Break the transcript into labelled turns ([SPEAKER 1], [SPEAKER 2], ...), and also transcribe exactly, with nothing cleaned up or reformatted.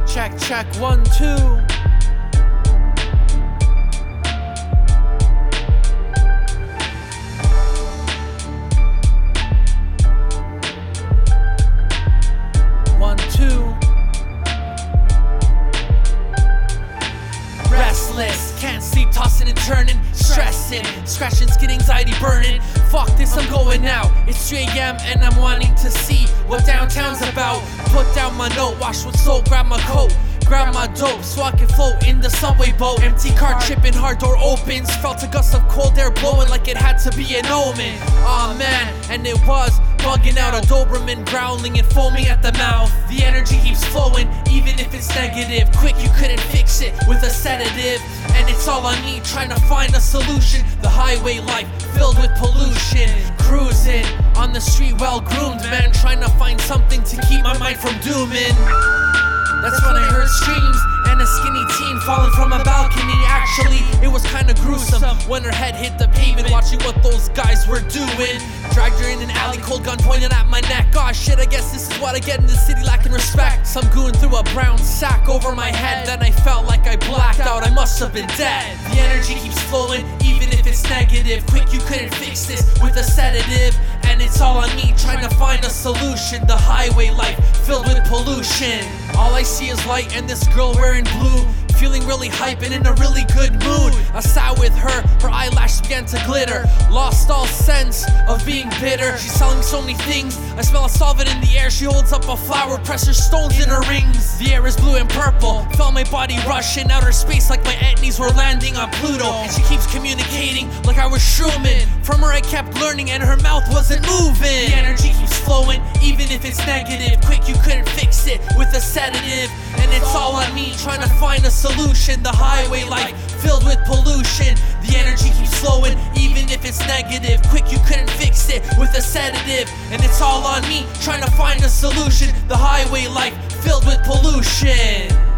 [SPEAKER 1] Check, check, one, two. One, two. Restless, can't sleep, tossing and turning, stressing, scratching, skin, anxiety burning. Fuck this, I'm going out. It's three A M and I'm wanting to see what downtown's about. Put down my note, wash with soap, grab my coat, grab my dope, so I can float in the subway boat. Empty car tripping, hard door opens. Felt a gust of cold air blowing like it had to be an omen. Aw man, and it was bugging out. A Doberman growling and foaming at the mouth. The energy keeps flowing, even if it's negative. Quick, you couldn't fix it with a sedative. And it's all on me, trying to find a solution. The highway life filled with pollution. Cruising on the street, well groomed, man, trying to find something to keep my mind from dooming. That's when I heard screams and a skinny teen falling from a balcony. Actually, it was kinda gruesome when her head hit the pavement, watching what those guys were doing. Dragged her in an alley, cold gun pointed at my neck. Aw shit, I guess this is what I get in the city, lacking respect. Some goon threw a brown sack over my head, then I felt like I blacked out, I must have been dead. The energy keeps flowing, even if it's negative. Quick, you couldn't fix this with a sedative. And it's all on me, trying to find a solution. The highway life filled with pollution. All I see is light and this girl wearing blue, feeling really hype and in a really good mood. I sat with her, her eyelashes began to glitter. Lost all sense of being bitter. She's selling so many things, I smell a solvent in the air. She holds up a flower, presses stones in her rings. The air is blue and purple, felt my body rush in outer space like my etnies were landing on Pluto. And she keeps communicating like I was Schumann. From her I kept learning and her mouth wasn't moving. The energy keeps flowing, even if it's negative. Quick, you couldn't fix it with a sedative. And it's all on me, trying to find a solution. The highway life filled with pollution. The energy keeps flowing, even if it's negative. Quick, you couldn't fix it with a sedative. And it's all on me, trying to find a solution. The highway life filled with pollution.